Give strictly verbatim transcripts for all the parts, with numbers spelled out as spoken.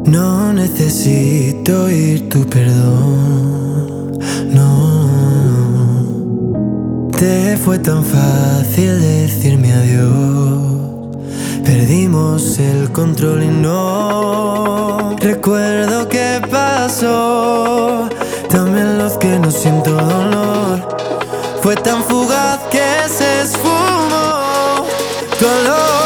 No necesito oír tu perdón, no. Te fue tan fácil decirme adiós. Perdimos el control y no recuerdo qué pasó. También los que no siento dolor. Fue tan fugaz que se esfumó tu olor.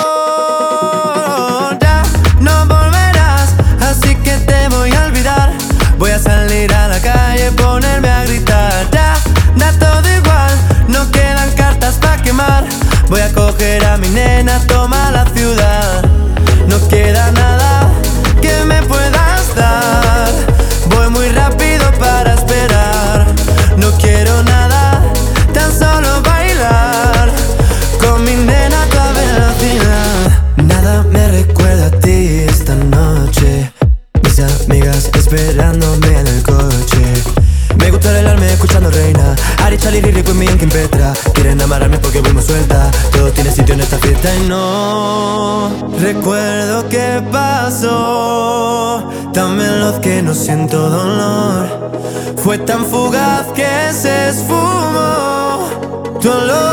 Ya no volverás, así que te voy a olvidar. Voy a salir a la calle, ponerme a gritar. Ya, da todo igual, no quedan cartas pa' quemar. Voy a coger a mi nena, toma la ciudad. No queda nada que me puedas dar. Voy muy rápido para esperar. No quiero nada, tan solo bailar con mi nena a toda velocidad. Nada me recuerda a ti esta noche. Mis amigas esperándome en el coche. Me gusta bailarme escuchando Reina, Ari, Charlie, Riri, Queen, mi Kim Petra. Quieren amarrarme porque voy muy suelta. Todo tiene sitio en esta fiesta y no recuerdo qué pasó. También los que no siento dolor. Fue tan fugaz que se esfumó tu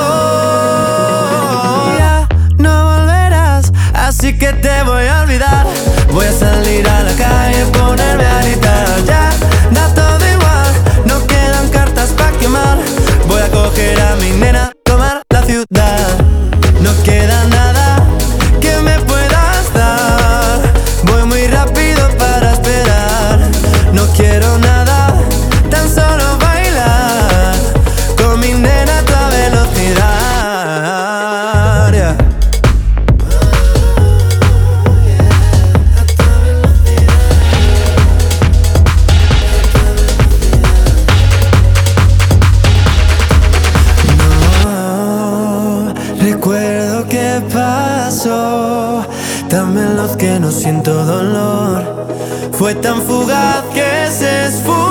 olor. Ya no volverás, así que te voy a olvidar. Voy a salir a la calle, ponerme a gritar. Ya, da todo igual, no quedan cartas pa' quemar. Voy a coger a mi nena, tomar la ciudad. No queda nada que me puedas dar. Voy muy rápido para esperar. No quiero nada, tan solo bailar con mi nena a toda velocidad. Yeah. No recuerdo qué pasó. También los que no siento dolor. Fue tan fugaz que se esfumó.